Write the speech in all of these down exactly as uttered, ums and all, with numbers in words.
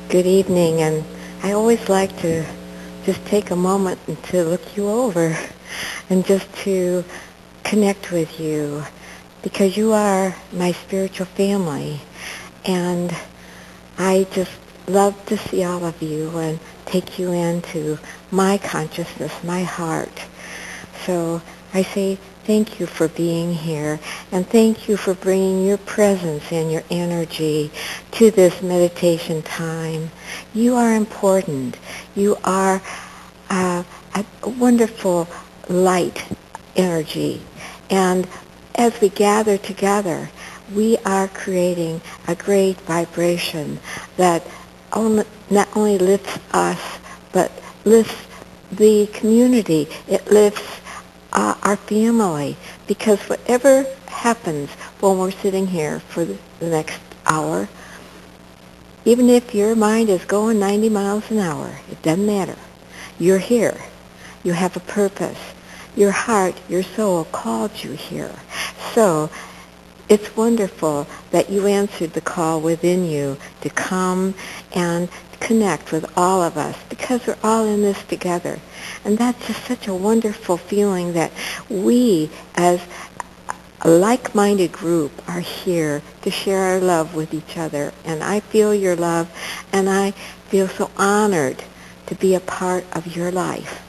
Good evening, and I always like to just take a moment and to look you over and just to connect with you because you are my spiritual family, and I just love to see all of you and take you into my consciousness, my heart. So I say thank you for being here, and thank you for bringing your presence and your energy to this meditation time. You are important. You are uh, a wonderful light energy, and as we gather together, we are creating a great vibration that only, not only lifts us, but lifts the community. It lifts uh, our family, because whatever happens when we're sitting here for the, the next hour, even if your mind is going ninety miles an hour, it doesn't matter. You're here. You have a purpose. Your heart, your soul called you here. So it's wonderful that you answered the call within you to come and connect with all of us, because we're all in this together. And that's just such a wonderful feeling that we, as a like-minded group, are here to share our love with each other. And I feel your love, and I feel so honored to be a part of your life.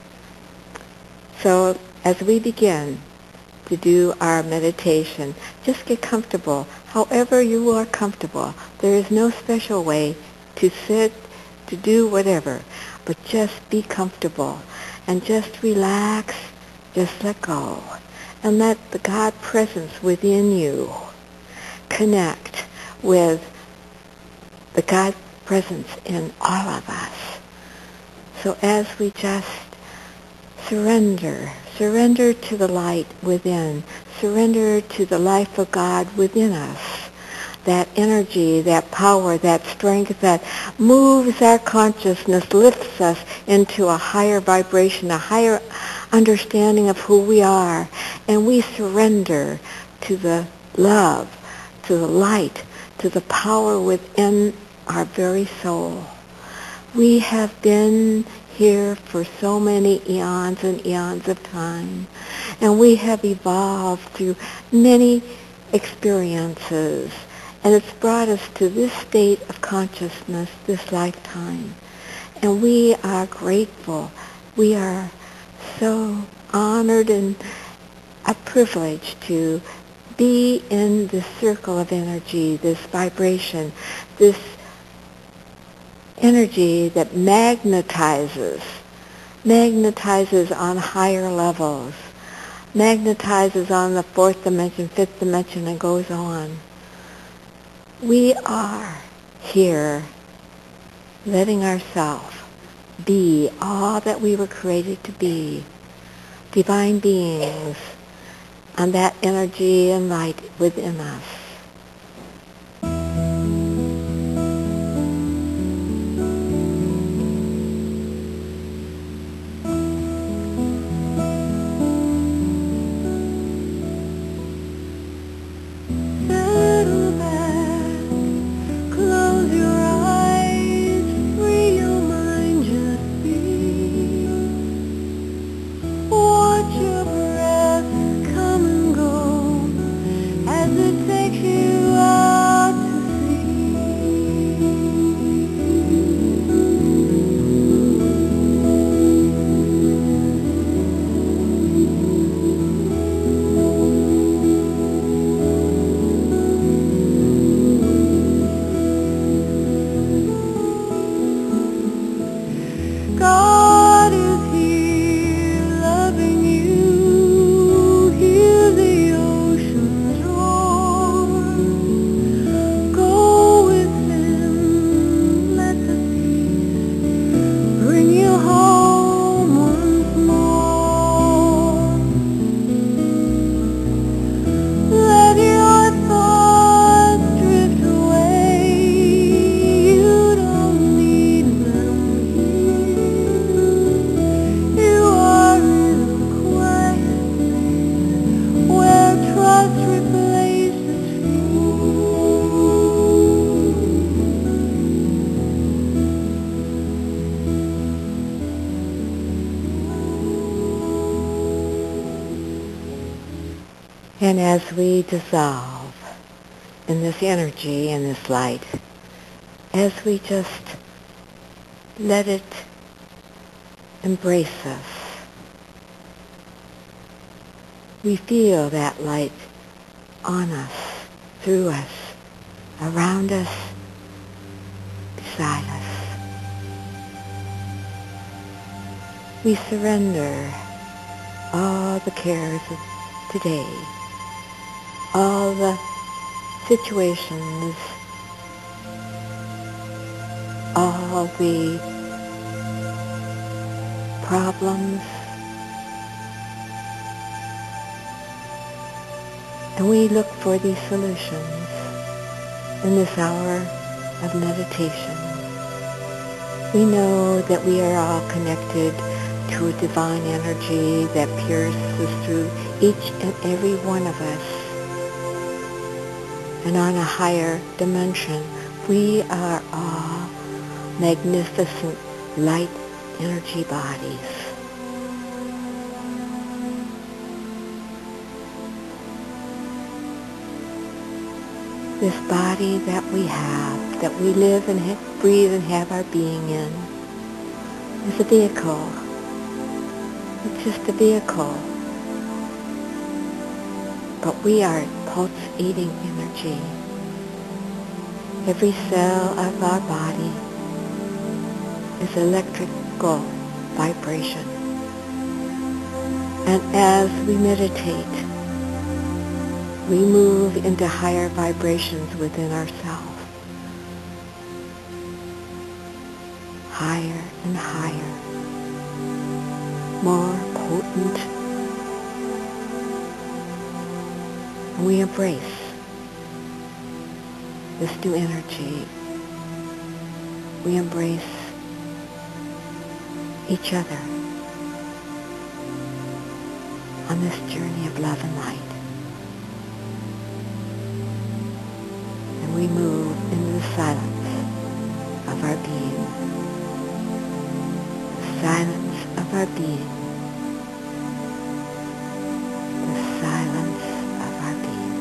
So as we begin to do our meditation, just get comfortable. However you are comfortable. There is no special way to sit, to do whatever, but just be comfortable and just relax, just let go, and let the God presence within you connect with the God presence in all of us. So as we just surrender, surrender to the light within, surrender to the life of God within us, that energy, that power, that strength that moves our consciousness, lifts us into a higher vibration, a higher understanding of who we are, and we surrender to the love, to the light, to the power within our very soul. We have been here for so many eons and eons of time, and we have evolved through many experiences, and it's brought us to this state of consciousness, this lifetime. And we are grateful. We are so honored and a privilege to be in this circle of energy, this vibration, this energy that magnetizes, magnetizes on higher levels, magnetizes on the fourth dimension, fifth dimension, and goes on. We are here letting ourselves be all that we were created to be, divine beings, and that energy and light within us. Take And as we dissolve in this energy and this light, as we just let it embrace us, we feel that light on us, through us, around us, beside us. We surrender all the cares of today, all the situations, all the problems, and we look for these solutions in this hour of meditation. We know that we are all connected to a divine energy that pierces through each and every one of us. And on a higher dimension, we are all magnificent light energy bodies. This body that we have, that we live and ha- breathe and have our being in, is a vehicle. It's just a vehicle. But we are pulsating energy. Every cell of our body is electrical vibration. And as we meditate, we move into higher vibrations within ourselves. Higher and higher. More potent. And we embrace this new energy. We embrace each other on this journey of love and light. And we move into the silence of our being. The silence of our being. The silence of our being.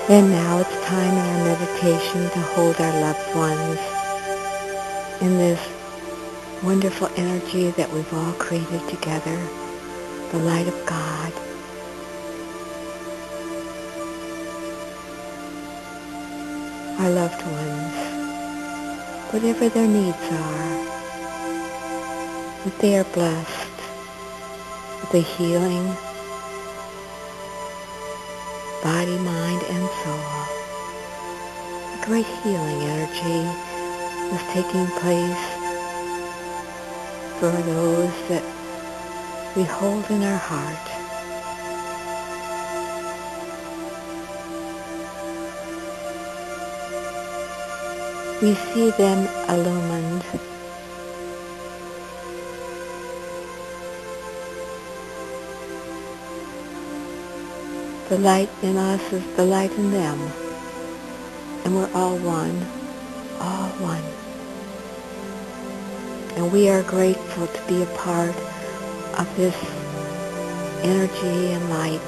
And now it's time in our meditation to hold our loved ones in this wonderful energy that we've all created together, the light of God. Our loved ones, whatever their needs are, that they are blessed with a healing body, mind, and soul. A great healing energy is taking place for those that we hold in our heart. We see them illumined. The light in us is the light in them. And we're all one, all one. And we are grateful to be a part of this energy and light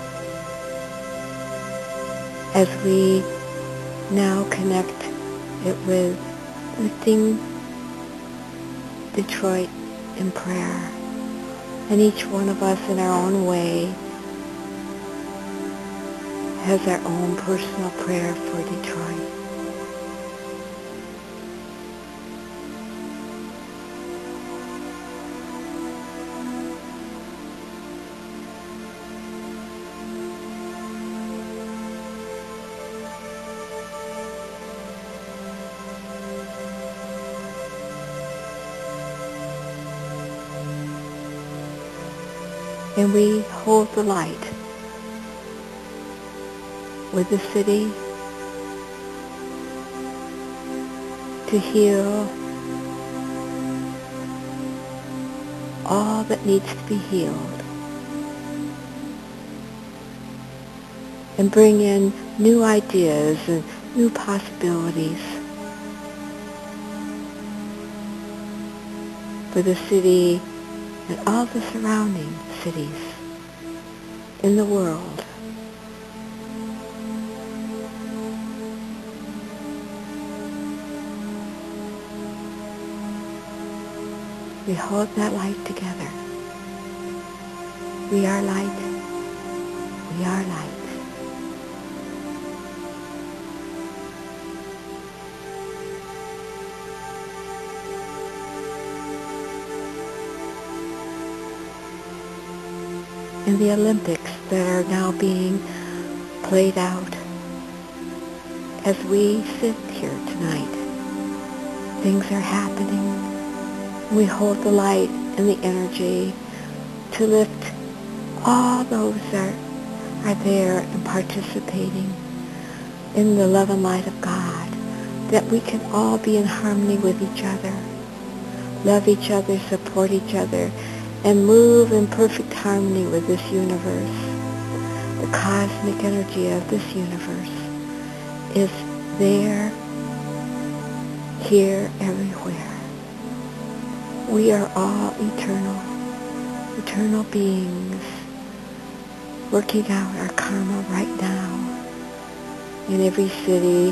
as we now connect it with lifting Detroit in prayer. And each one of us in our own way has our own personal prayer for Detroit. And we hold the light with the city to heal all that needs to be healed and bring in new ideas and new possibilities for the city and all the surrounding cities in the world. We hold that light together. We are light. We are light. And the Olympics that are now being played out as we sit here tonight. Things are happening. We hold the light and the energy to lift all those that are there and participating in the love and light of God, that we can all be in harmony with each other, love each other, support each other, and move in perfect harmony with this universe. The cosmic energy of this universe is there, here, everywhere. We are all eternal, eternal beings working out our karma right now in every city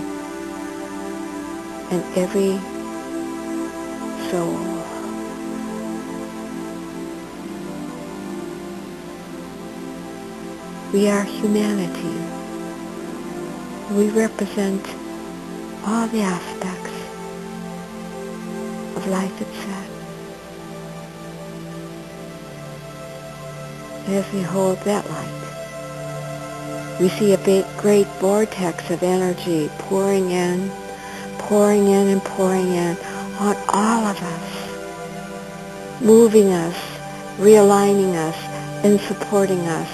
and every soul. We are humanity. We represent all the aspects of life itself. As we hold that light, we see a big, great vortex of energy pouring in, pouring in and pouring in on all of us, moving us, realigning us, and supporting us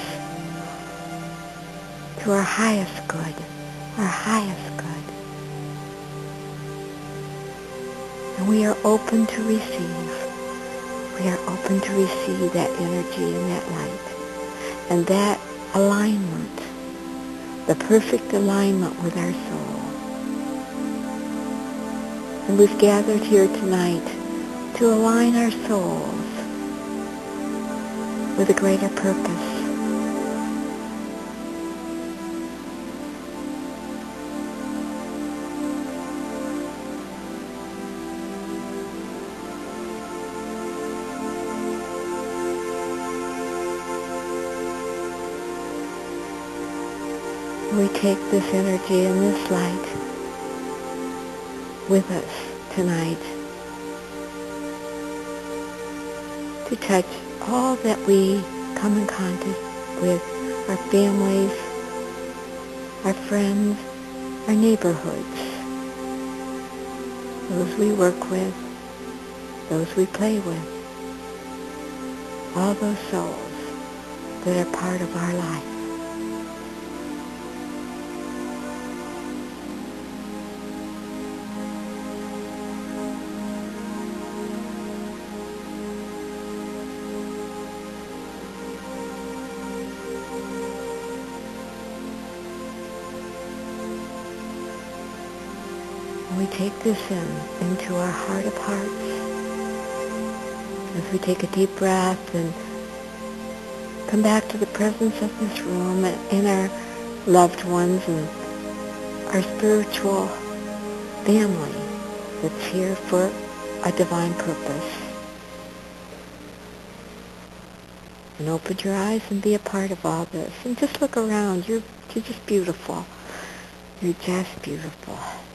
to our highest good, our highest good. And we are open to receive. We are open to receive that energy and that light and that alignment, the perfect alignment with our soul. And we've gathered here tonight to align our souls with a greater purpose. We take this energy and this light with us tonight to touch all that we come in contact with, our families, our friends, our neighborhoods, those we work with, those we play with, all those souls that are part of our life. We take this in into our heart of hearts as we take a deep breath and come back to the presence of this room and our loved ones and our spiritual family that's here for a divine purpose. And open your eyes and be a part of all this. And just look around. You're, you're just beautiful. You're just beautiful.